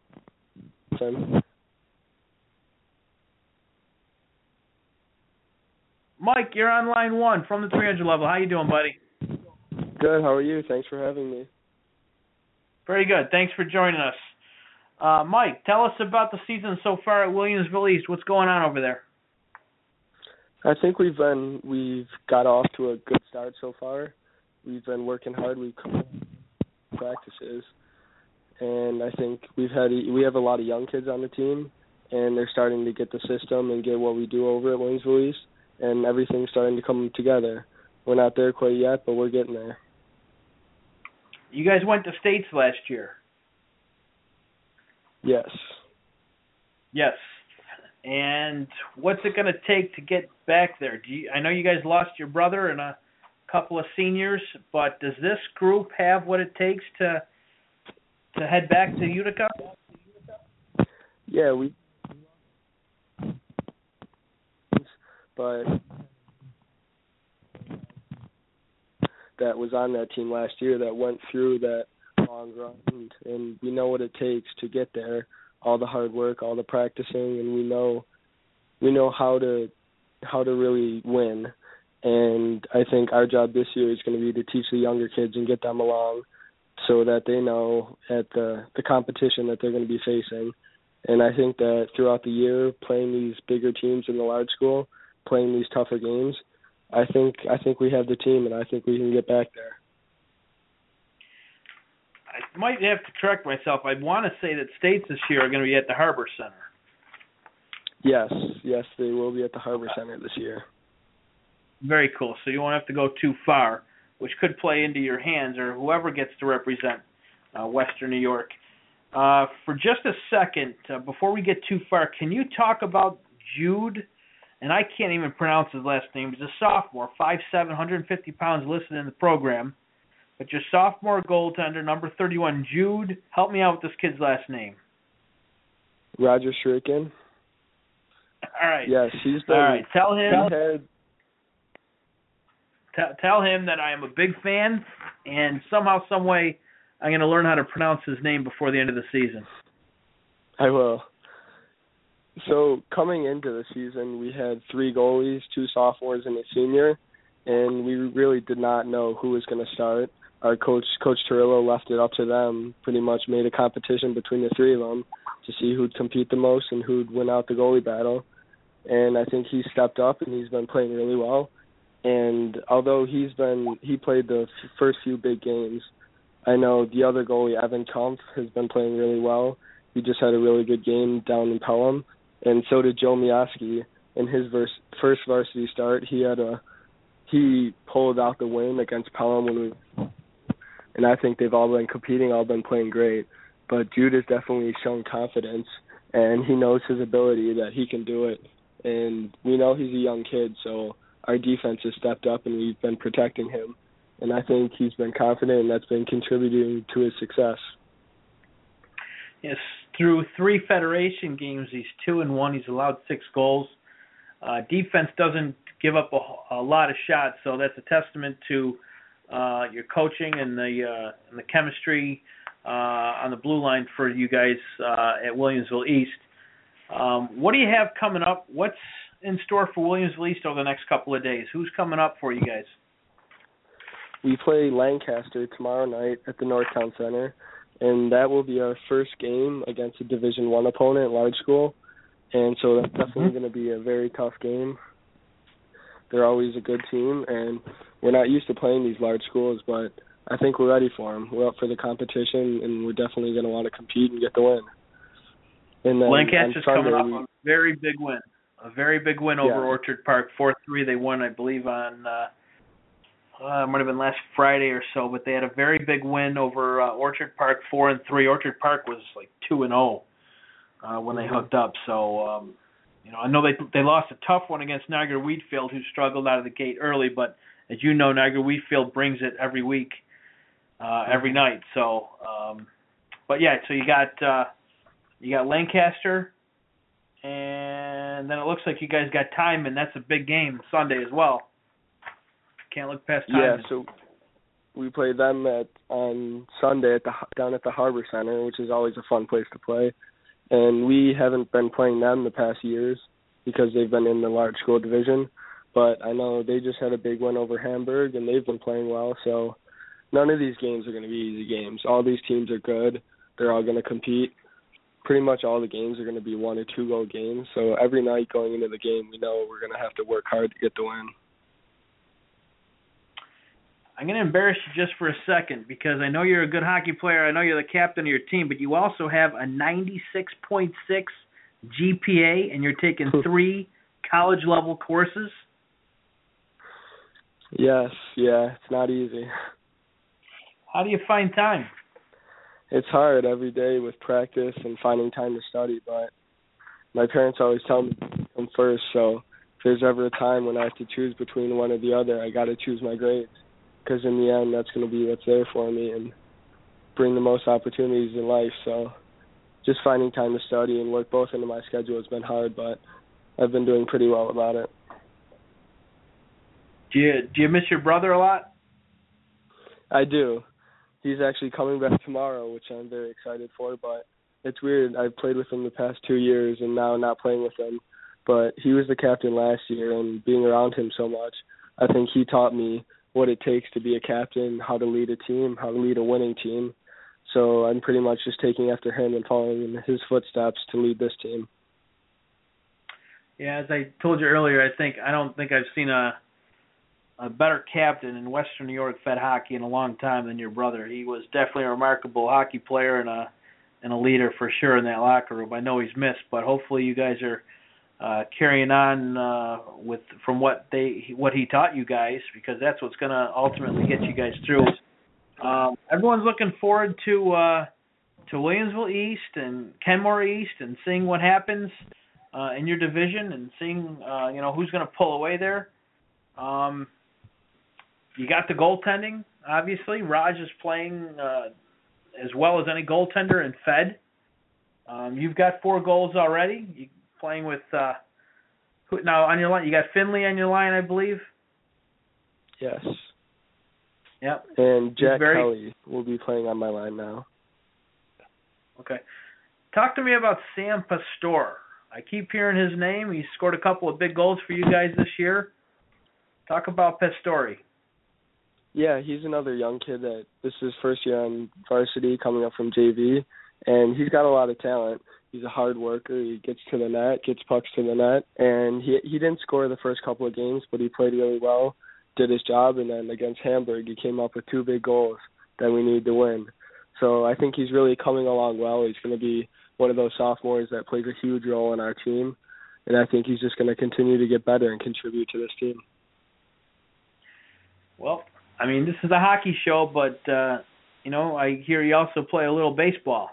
Mike, you're on line 1 from the 300 level. How you doing, buddy? Good. How are you? Thanks for having me. Very good. Thanks for joining us. Mike, tell us about the season so far at Williamsville East. What's going on over there? I think we've got off to a good start so far. We've been working hard. We've come practices, and I think we have a lot of young kids on the team, and they're starting to get the system and get what we do over at Williamsville East, and everything's starting to come together. We're not there quite yet, but we're getting there. You guys went to states last year. Yes. Yes. And what's it going to take to get back there? I know you guys lost your brother and a couple of seniors, but does this group have what it takes to head back to Utica? Yeah, but that was on that team last year that went through that long run, and we know what it takes to get there. All the hard work, all the practicing, and we know how to really win. And I think our job this year is going to be to teach the younger kids and get them along so that they know at the competition that they're going to be facing. And I think that throughout the year, playing these bigger teams in the large school, playing these tougher games, I think we have the team, and I think we can get back there. I might have to correct myself. I want to say that states this year are going to be at the Harbor Center. Yes, they will be at the Harbor Center this year. Very cool. So you won't have to go too far, which could play into your hands or whoever gets to represent Western New York. For just a second, before we get too far, can you talk about Jude? And I can't even pronounce his last name. He's a sophomore, 5'7", 150 pounds listed in the program. But your sophomore goaltender, number 31, Jude, help me out with this kid's last name. Roger Shurikin. All right. Yes, he's been. All right. Tell him that I am a big fan, and somehow, some way, I'm going to learn how to pronounce his name before the end of the season. I will. So coming into the season, we had 3 goalies, 2 sophomores, and a senior, and we really did not know who was going to start. Our coach, Coach Turillo, left it up to them, pretty much made a competition between the 3 of them to see who'd compete the most and who'd win out the goalie battle. And I think he stepped up, and he's been playing really well. And although he played the first few big games, I know the other goalie, Evan Kumpf, has been playing really well. He just had a really good game down in Pelham. And so did Joe Mioski. In his first varsity start, he pulled out the win against Pelham and I think they've all been competing, all been playing great. But Jude has definitely shown confidence, and he knows his ability, that he can do it. And we know he's a young kid, so our defense has stepped up, and we've been protecting him. And I think he's been confident, and that's been contributing to his success. Yes, through 3 Federation games, he's 2-1. He's allowed 6 goals. Defense doesn't give up a lot of shots, so that's a testament to your coaching and the chemistry on the blue line for you guys at Williamsville East. What do you have coming up? What's in store for Williamsville East over the next couple of days? Who's coming up for you guys? We play Lancaster tomorrow night at the Northtown Center, and that will be our first game against a Division I opponent, large school. And so that's definitely going to be a very tough game. They're always a good team, and we're not used to playing these large schools, but I think we're ready for them. We're up for the competition, and we're definitely going to want to compete and get the win. And then Lancaster's coming off a very big win. A very big win over Orchard Park, 4-3. They won, I believe, on it might have been last Friday or so, but they had a very big win over Orchard Park, 4-3. Orchard Park was like 2-0 when they hooked up. So, I know they lost a tough one against Niagara Wheatfield, who struggled out of the gate early. But as you know, Niagara Wheatfield brings it every week, every night. So, but yeah, so you got Lancaster, and then it looks like you guys got Timon. That's a big game Sunday as well. Can't look past Tideman. Yeah, so we play them on Sunday down at the Harbor Center, which is always a fun place to play. And we haven't been playing them the past years because they've been in the large school division. But I know they just had a big win over Hamburg, and they've been playing well. So none of these games are going to be easy games. All these teams are good. They're all going to compete. Pretty much all the games are going to be 1 or 2 goal games. So every night going into the game, we know we're going to have to work hard to get the win. I'm going to embarrass you just for a second because I know you're a good hockey player. I know you're the captain of your team, but you also have a 96.6 GPA, and you're taking 3 college-level courses. Yes, yeah, it's not easy. How do you find time? It's hard every day with practice and finding time to study, but my parents always tell me to come first, so if there's ever a time when I have to choose between one or the other, I got to choose my grades, because in the end, that's going to be what's there for me and bring the most opportunities in life. So just finding time to study and work both into my schedule has been hard, but I've been doing pretty well about it. Do you miss your brother a lot? I do. He's actually coming back tomorrow, which I'm very excited for, but it's weird. I've played with him the past 2 years and now not playing with him, but he was the captain last year, and being around him so much, I think he taught me what it takes to be a captain, how to lead a team, how to lead a winning team. So I'm pretty much just taking after him and following in his footsteps to lead this team. Yeah, as I told you earlier, I don't think I've seen a better captain in Western New York Fed hockey in a long time than your brother. He was definitely a remarkable hockey player and a leader for sure in that locker room. I know he's missed, but hopefully you guys are carrying on from what he taught you guys, because that's what's going to ultimately get you guys through. Everyone's looking forward to Williamsville East and Kenmore East and seeing what happens in your division and seeing who's going to pull away there. You got the goaltending, obviously. Raj is playing as well as any goaltender in Fed. You've got 4 goals already. You're playing with now on your line. You got Finley on your line, I believe. Yes. Yep. And Jack Kelly will be playing on my line now. Okay. Talk to me about Sam Pastor. I keep hearing his name. He scored a couple of big goals for you guys this year. Talk about Pastore. Yeah, he's another young kid that this is his first year on varsity, coming up from JV, and he's got a lot of talent. He's a hard worker. He gets to the net, gets pucks to the net, and he didn't score the first couple of games, but he played really well, did his job, and then against Hamburg, he came up with 2 big goals that we need to win. So I think he's really coming along well. He's going to be one of those sophomores that plays a huge role in our team, and I think he's just going to continue to get better and contribute to this team. Well, I mean, this is a hockey show, but, I hear you also play a little baseball.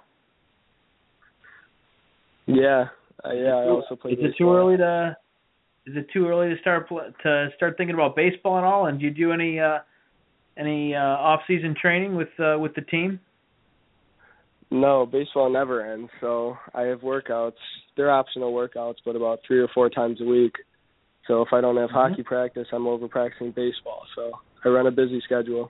Yeah, I also play baseball. Is it too early to start thinking about baseball and all? And do you do any off-season training with the team? No, baseball never ends. So I have workouts. They're optional workouts, but about 3 or 4 times a week. So if I don't have hockey practice, I'm over practicing baseball. So I run a busy schedule.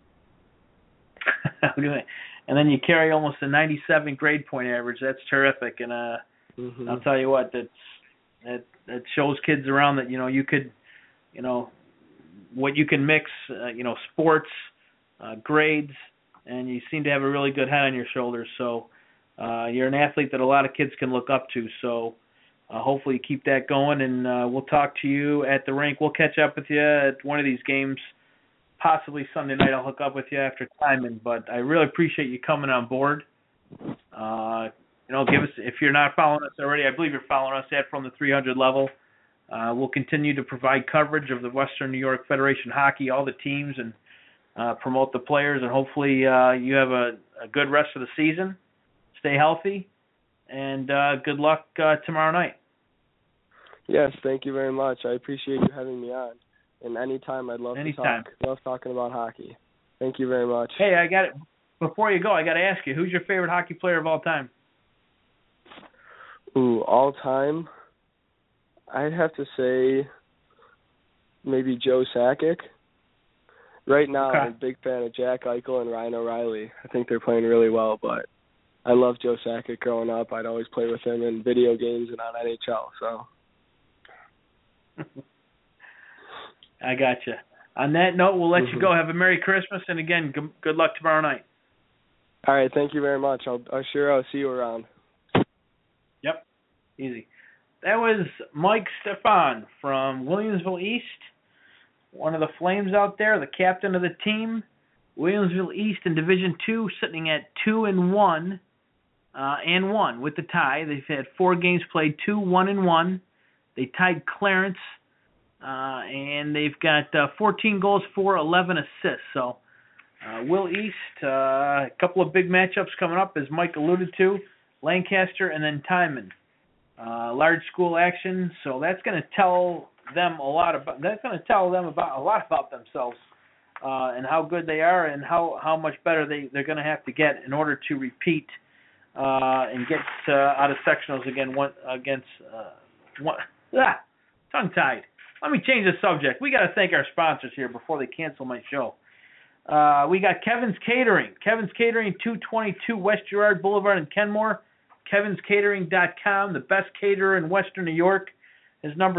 And then you carry almost a 97 grade point average. That's terrific. And I'll tell you what, that shows kids around that you could, what you can mix, sports, grades, and you seem to have a really good head on your shoulders. So you're an athlete that a lot of kids can look up to. So hopefully you keep that going, and we'll talk to you at the rink. We'll catch up with you at one of these games, possibly Sunday night. I'll hook up with you after timing, but I really appreciate you coming on board. Give us, if you're not following us already, I believe you're following us at From the 300 Level. We'll continue to provide coverage of the Western New York Federation Hockey, all the teams, and promote the players, and hopefully you have a good rest of the season. Stay healthy, and good luck tomorrow night. Yes, thank you very much. I appreciate you having me on. And anytime, I'd love to talk. Love talking about hockey. Thank you very much. Hey, I got it. Before you go, I got to ask you, who's your favorite hockey player of all time? Ooh, all time? I'd have to say maybe Joe Sakic. right now Okay. I'm a big fan of Jack Eichel and Ryan O'Reilly. I think they're playing really well, but I love Joe Sakic growing up. I'd always play with him in video games and on NHL. So. I gotcha. On that note, we'll let you go. Have a Merry Christmas, and again, good luck tomorrow night. All right, thank you very much. I'll see you around. Yep, easy. That was Mike Stefan from Williamsville East, one of the Flames out there, the captain of the team. Williamsville East in Division II, sitting at 2-1, and 1 with the tie. They've had 4 games played, 2-1-1. They tied Clarence, and they've got 14 goals for 11 assists. So Will East, a couple of big matchups coming up, as Mike alluded to, Lancaster and then Timon. Large school action, so that's going to tell them a lot about themselves and how good they are and how much better they're going to have to get in order to repeat and get out of sectionals again tongue-tied. Let me change the subject. We got to thank our sponsors here before they cancel my show. We got Kevin's Catering. Kevin's Catering, 222 West Girard Boulevard in Kenmore. Kevin'sCatering.com, the best caterer in Western New York. His number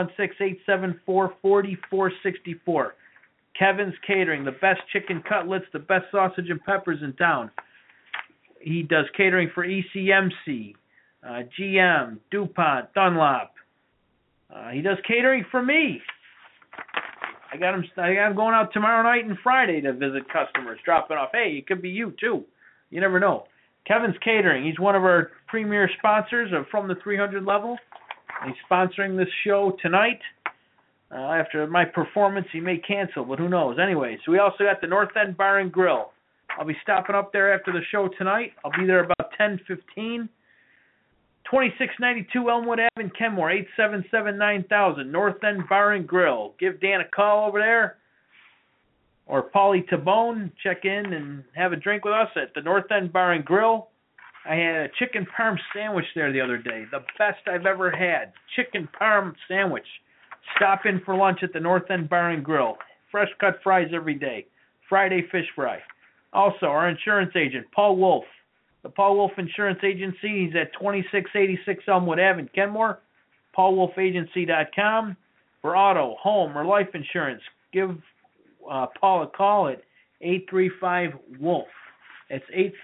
716-874-4464. Kevin's Catering, the best chicken cutlets, the best sausage and peppers in town. He does catering for ECMC, GM, DuPont, Dunlop. He does catering for me. I got him going out tomorrow night and Friday to visit customers, dropping off. Hey, it could be you too. You never know. Kevin's Catering. He's one of our premier sponsors of From the 300 Level. He's sponsoring this show tonight. After my performance, he may cancel, but who knows? Anyway, so we also got the North End Bar and Grill. I'll be stopping up there after the show tonight. I'll be there about 10:15. 2692 Elmwood Ave in Kenmore, 877-9000. North End Bar and Grill. Give Dan a call over there. Or Paulie Tabone, check in and have a drink with us at the North End Bar and Grill. I had a chicken parm sandwich there the other day. The best I've ever had. Chicken parm sandwich. Stop in for lunch at the North End Bar and Grill. Fresh cut fries every day. Friday fish fry. Also, our insurance agent, Paul Wolf. The Paul Wolf Insurance Agency. He's at 2686 Elmwood Ave in Kenmore. PaulWolfAgency.com. For auto, home, or life insurance, give Paul a call at 835-WOLF. It's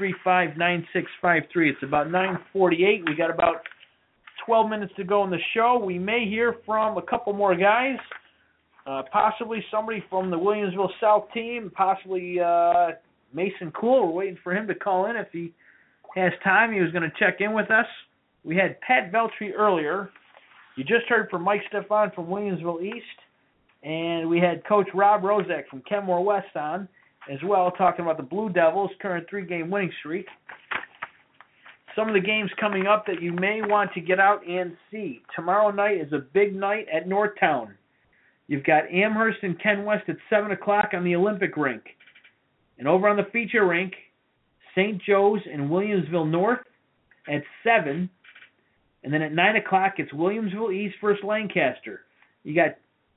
835-9653. It's about 9:48. We got about 12 minutes to go in the show. We may hear from a couple more guys, possibly somebody from the Williamsville South team, possibly Mason Cool. We're waiting for him to call in if he has time. He was going to check in with us. We had Pat Veltri earlier. You just heard from Mike Stefan from Williamsville East. And we had Coach Rob Rozak from Kenmore West on as well, talking about the Blue Devils' current 3-game winning streak. Some of the games coming up that you may want to get out and see. Tomorrow night is a big night at Northtown. You've got Amherst and Ken West at 7 o'clock on the Olympic rink. And over on the feature rink, St. Joe's and Williamsville North at 7. And then at 9 o'clock, it's Williamsville East versus Lancaster. You got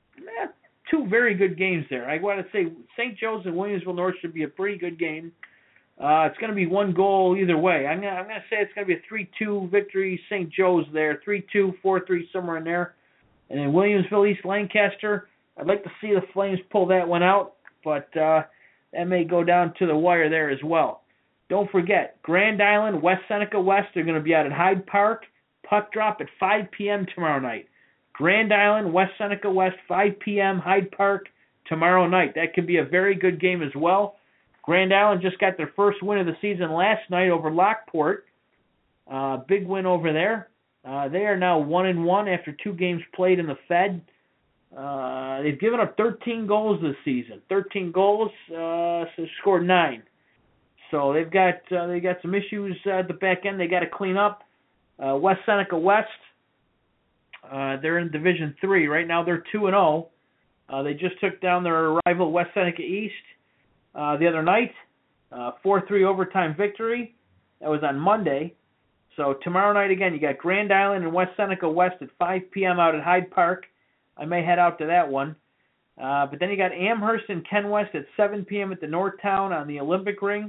2 very good games there. I want to say St. Joe's and Williamsville North should be a pretty good game. It's going to be 1 goal either way. I'm going to say it's going to be a 3-2 victory. St. Joe's there, 3-2, 4-3, somewhere in there. And then Williamsville East Lancaster, I'd like to see the Flames pull that one out, but that may go down to the wire there as well. Don't forget, Grand Island, West Seneca West are going to be out at Hyde Park. Puck drop at 5 p.m. tomorrow night. Grand Island, West Seneca West, 5 p.m., Hyde Park tomorrow night. That could be a very good game as well. Grand Island just got their first win of the season last night over Lockport. Big win over there. They are now 1-1 after 2 games played in the Fed. They've given up 13 goals this season. 13 goals, so scored 9. So they got some issues at the back end they got to clean up. West Seneca West, they're in Division 3. Right now they're 2-0. They just took down their rival West Seneca East the other night. 4-3 overtime victory. That was on Monday. So tomorrow night again, you got Grand Island and West Seneca West at 5 p.m. out at Hyde Park. I may head out to that one. But then you got Amherst and Ken West at 7 p.m. at the Northtown on the Olympic Rink.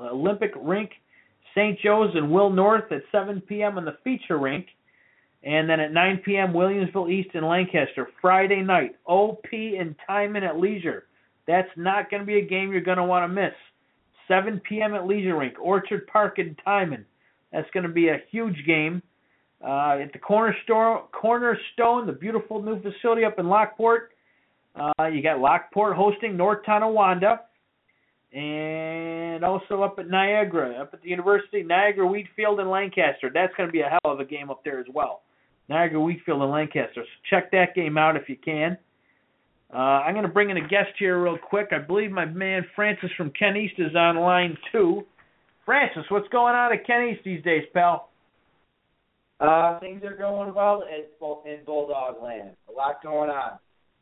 St. Joe's and Will North at 7 p.m. on the Feature Rink. And then at 9 p.m., Williamsville East and Lancaster. Friday night, OP and Timon at Leisure. That's not going to be a game you're going to want to miss. 7 p.m. at Leisure Rink, Orchard Park and Timon. That's going to be a huge game. At the Cornerstone, the beautiful new facility up in Lockport. You got Lockport hosting North Tonawanda. And also up at Niagara, up at the University, Niagara, Wheatfield, and Lancaster. That's going to be a hell of a game up there as well. Niagara, Wheatfield, and Lancaster. So check that game out if you can. I'm going to bring in a guest here real quick. I believe my man Francis from Ken East is on line 2. Francis, what's going on at Ken East these days, pal? Things are going well in Bulldog land. A lot going on.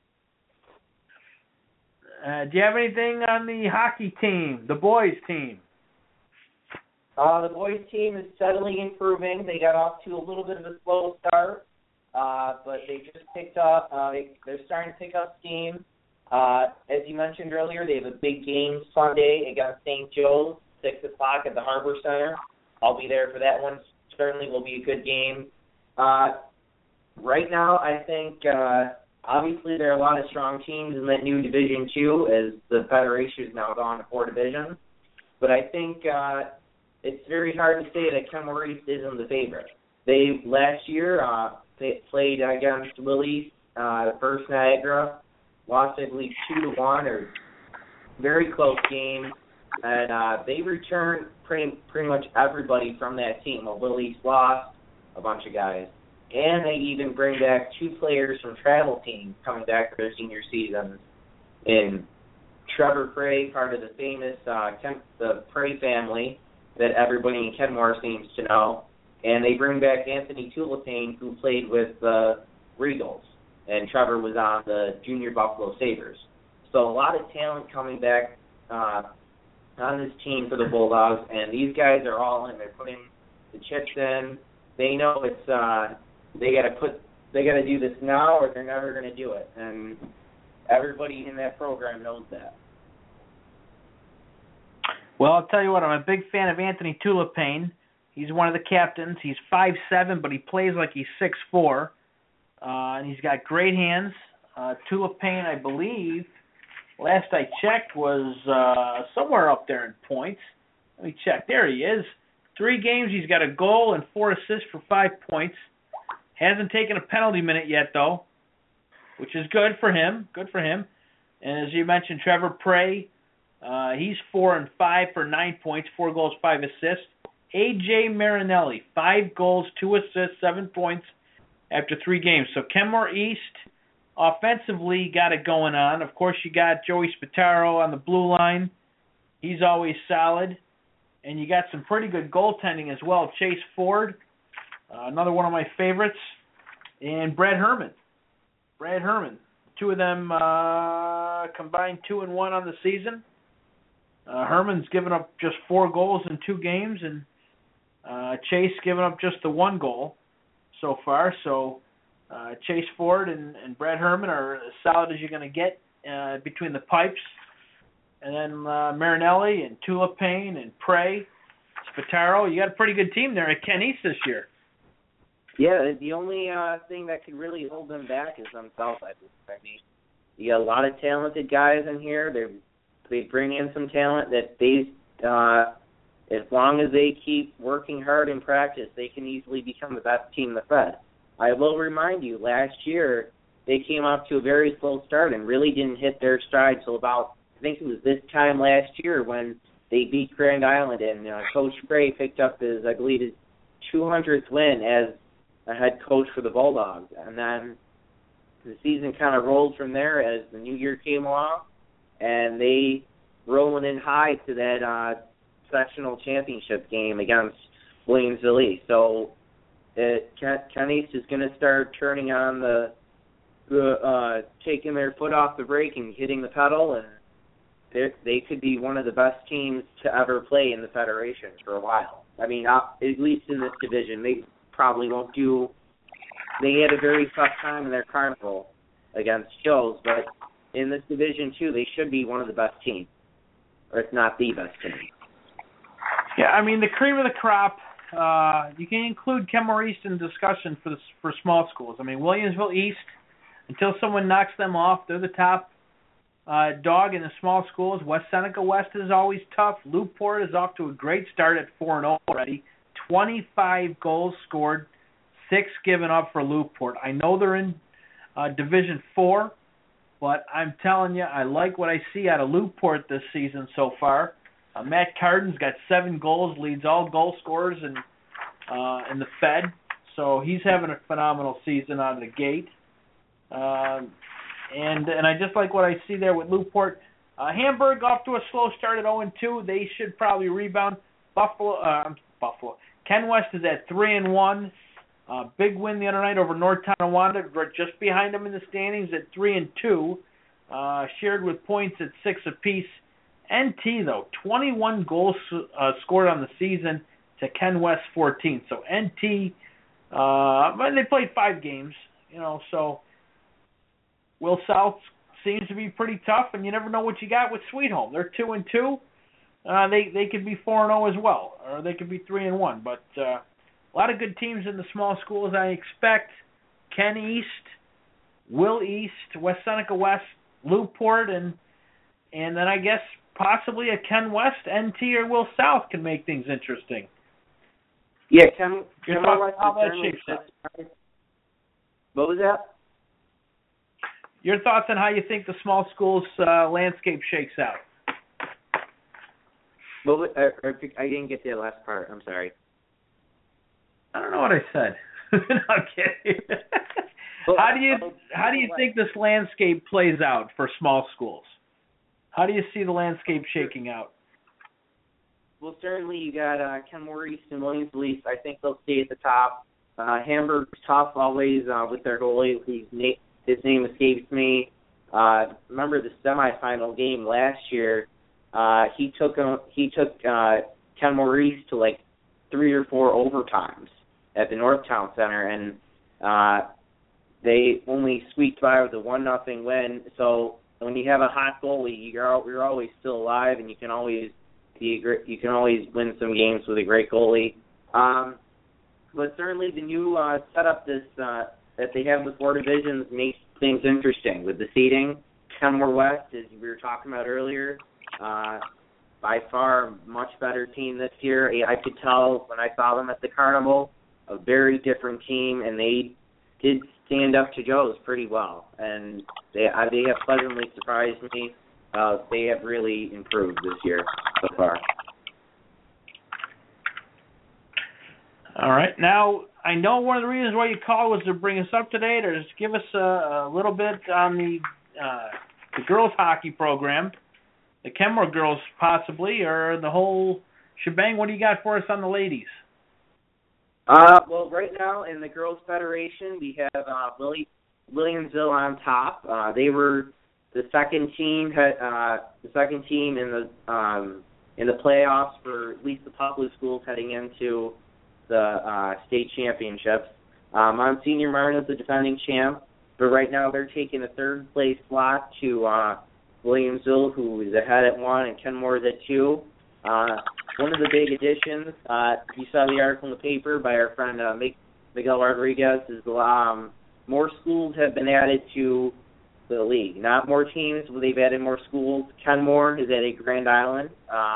Do you have anything on the hockey team, the boys team? The boys team is steadily improving. They got off to a little bit of a slow start, but they just picked up. They're starting to pick up steam. As you mentioned earlier, they have a big game Sunday against St. Joe's, 6 o'clock at the Harbor Center. I'll be there for that one. Certainly will be a good game. Right now, I think obviously there are a lot of strong teams in that new Division II as the Federation is now gone to 4 divisions. But I think it's very hard to say that Kenmore East isn't the favorite. They last year played against Willie, First Niagara, lost I believe 2-1 or very close game, and they returned pretty much everybody from that team. Well, Willie's lost a bunch of guys, and they even bring back 2 players from travel teams coming back for their senior seasons. In Trevor Prey, part of the famous the Prey family that everybody in Kenmore seems to know. And they bring back Anthony Tulipaine, who played with the Regals. And Trevor was on the Junior Buffalo Sabres. So a lot of talent coming back on this team for the Bulldogs. And these guys are all in. They're putting the chips in. They know it's they got to do this now or they're never going to do it. And everybody in that program knows that. Well, I'll tell you what, I'm a big fan of Anthony Tulipaine. He's one of the captains. He's 5'7", but he plays like he's 6'4", and he's got great hands. Tulipaine, I believe, last I checked, was somewhere up there in points. Let me check. There he is. 3 games, he's got a goal and 4 assists for 5 points. Hasn't taken a penalty minute yet, though, which is good for him. Good for him. And as you mentioned, Trevor Prey, he's 4 and 5 for 9 points, 4 goals, 5 assists. A.J. Marinelli, 5 goals, 2 assists, 7 points after 3 games. So Kenmore East offensively got it going on. Of course, you got Joey Spataro on the blue line. He's always solid. And you got some pretty good goaltending as well. Chase Ford, another one of my favorites, and Brad Herman. Brad Herman. 2 of them combined 2-1 on the season. Herman's given up just 4 goals in 2 games, and Chase given up just the 1 goal so far. So Chase Ford and Brad Herman are as solid as you're going to get between the pipes. And then Marinelli and Tulipaine and Prey, Spataro. You got a pretty good team there at Ken East this year. Yeah, the only thing that could really hold them back is themselves, I think. You got a lot of talented guys in here. They bring in some talent that they, as long as they keep working hard in practice, they can easily become the best team in the Fed. I will remind you, last year they came off to a very slow start and really didn't hit their stride till about, I think it was this time last year when they beat Grand Island, and Coach Gray picked up his 200th win as a head coach for the Bulldogs. And then the season kind of rolled from there as the new year came along, and they rolling in high to that sectional championship game against Williamsville East. So Ken East is going to start turning on taking their foot off the brake and hitting the pedal, and they could be one of the best teams to ever play in the Federation for a while. I mean, at least in this division, they probably won't do. They had a very tough time in their carnival against Joe's, but in this Division II, they should be one of the best teams, or if not the best team. Yeah, I mean, the cream of the crop, you can include Kenmore East in discussion for small schools. I mean, Williamsville East, until someone knocks them off, they're the top dog in the small schools. West Seneca West is always tough. Lew-Port is off to a great start at 4-0 already. 25 goals scored, 6 given up for Lew-Port. I know they're in Division IV, but I'm telling you, I like what I see out of Lew-Port this season so far. Matt Carden's got 7 goals, leads all goal scorers in the Fed, so he's having a phenomenal season out of the gate. And I just like what I see there with Lew-Port. Hamburg off to a slow start at 0-2. They should probably rebound. Ken West is at 3-1. Big win the other night over North Tonawanda. We're just behind them in the standings at 3-2. Shared with points at 6 apiece. NT, though, 21 goals scored on the season to Ken West 14. So NT, they played 5 games, so Will South seems to be pretty tough, and you never know what you got with Sweet Home. They're 2-2. They could be 4-0 as well, or they could be 3-1. But a lot of good teams in the small schools. I expect Ken East, Will East, West Seneca West, Lew-Port, and then I guess possibly a Ken West, NT, or Will South can make things interesting. Yeah, Ken West, how that shapes out. What was that? Your thoughts on how you think the small schools landscape shakes out? Well, I didn't get the last part. I'm sorry. I don't know what I said. No, I'm kidding. Well, how do you think this landscape plays out for small schools? How do you see the landscape shaking out? Well, certainly you got Kenmore East and Williamsville East. I think they'll stay at the top. Hamburg's tough always with their goalie. His name escapes me. Remember the semifinal game last year? He took Kenmore East to like 3 or 4 overtimes at the Northtown Center, and they only squeaked by with a 1-0 win. So when you have a hot goalie, you're always still alive, and you can always win some games with a great goalie. But certainly the new setup that they have with 4 divisions makes things interesting with the seeding. Kenmore West, as we were talking about earlier, by far a much better team this year. I could tell when I saw them at the Carnival, a very different team, and they did stand up to Joe's pretty well. And they have pleasantly surprised me. They have really improved this year so far. All right. Now, I know one of the reasons why you called was to bring us up to date, or just give us a little bit on the girls hockey program, the Kenmore girls possibly, or the whole shebang. What do you got for us on the ladies? Well, right now in the girls federation, we have Williamsville on top. They were the second team in the playoffs for at least the public schools heading into the state championships. Monsignor Martin is the defending champ, but right now they're taking a third place slot to Williamsville, who is ahead at 1, and Kenmore is at 2. One of the big additions, you saw the article in the paper by our friend Miguel Rodriguez, is more schools have been added to the league. Not more teams, but they've added more schools. Kenmore is at Grand Island.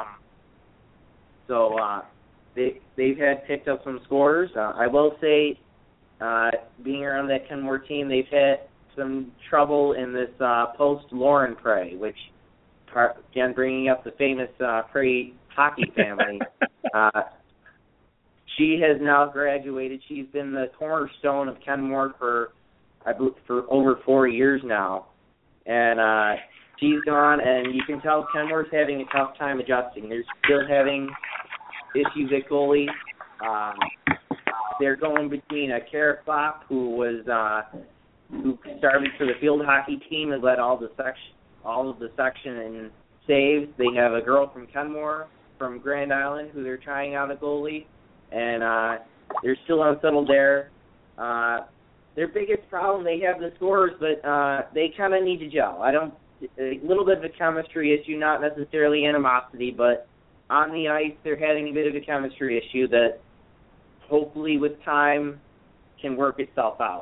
They've had picked up some scores. I will say, being around that Kenmore team, they've had some trouble in this post-Lauren Prey, which, again, bringing up the famous Prey hockey family. She has now graduated. She's been the cornerstone of Kenmore for over 4 years now. And she's gone, and you can tell Kenmore's having a tough time adjusting. They're still having issues at goalie. They're going between a Kara Klopp, who started for the field hockey team and led all of the section and saves. They have a girl from Kenmore, from Grand Island, who they're trying out a goalie, and they're still unsettled there. Their biggest problem, they have the scores, but they kind of need to gel. a little bit of a chemistry issue, not necessarily animosity, but on the ice they're having a bit of a chemistry issue that hopefully with time can work itself out.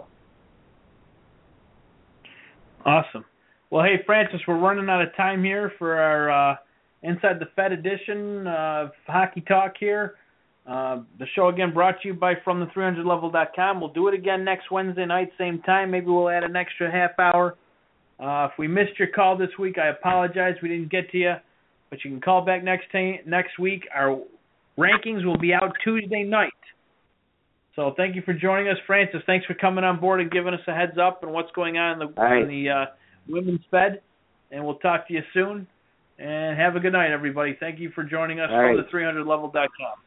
Awesome. Well, hey, Francis, we're running out of time here for our Inside the Fed edition of Hockey Talk here. The show, again, brought to you by FromThe300Level.com. We'll do it again next Wednesday night, same time. Maybe we'll add an extra half hour. If we missed your call this week, I apologize. We didn't get to you. But you can call back next week. Our rankings will be out Tuesday night. So thank you for joining us, Francis. Thanks for coming on board and giving us a heads up on what's going on in the Women's Fed. And we'll talk to you soon. And have a good night, everybody. Thank you for joining us from the300level.com.